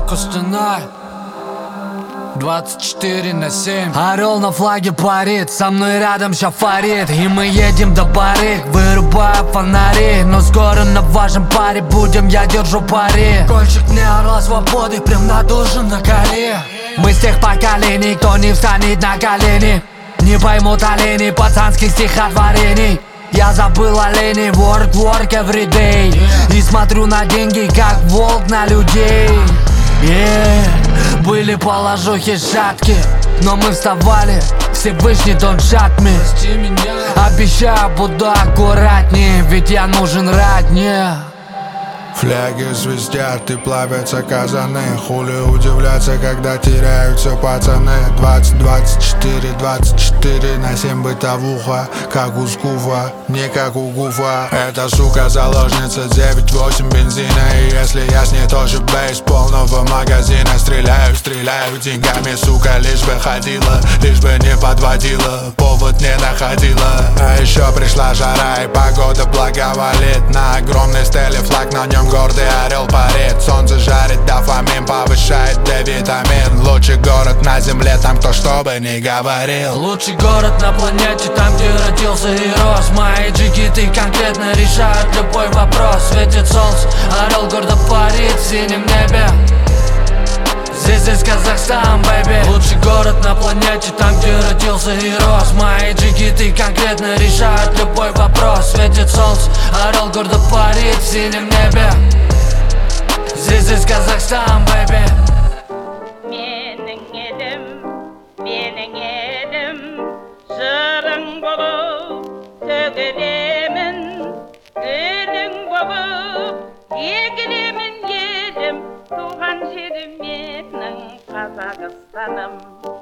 Кустанай 24/7. Орел на флаге парит, со мной рядом ща Фарид. И мы едем до Барыг, вырубая фонари. Но скоро на вашем паре будем, я держу пари. Кольчик мне орла свободы, прям надушен на коле. Мы с тех поколений, кто не встанет на колени. Не поймут олени пацанских стихотворений. Я забыл оленей, work everyday. И смотрю на деньги, как волк на людей. Были положухи шатки, но мы вставали, Всевышний don't shut me. Обещаю, буду аккуратнее, ведь я нужен родне. Фляги свистят и плавятся казаны. Хули удивляться, когда теряются пацаны. 24/7 бытовуха, как у Скуфа, не как у Гуфа. Эта сука заложница 9-8 бензина. И если я с ней тоже бейс полного магазина. Стреляю деньгами, сука, лишь бы ходила, лишь бы не подводила, повод не находила. А еще пришла жара и погода благоволит. На огромной стеле флаг, на нем гордый орел парит. Солнце жарит, дофамин повышает D-витамин. Лучший город на земле, там кто что бы ни говорил. Лучший город на планете, там где родился и рос. Мои джигиты конкретно решают любой вопрос. Светит солнце, орел гордо парит в синем небе. Здесь Казахстан, бэйби. Лучший город на планете, там где родился и рос. Мои джигиты конкретно решают любой вопрос. Светит солнце, орел гордо парит в синем небе. Здесь Казахстан, бэйби. Менің елім жырың болып төгілемін, гүлің болып егілемін елім, туған жерім менің Қазақстаным.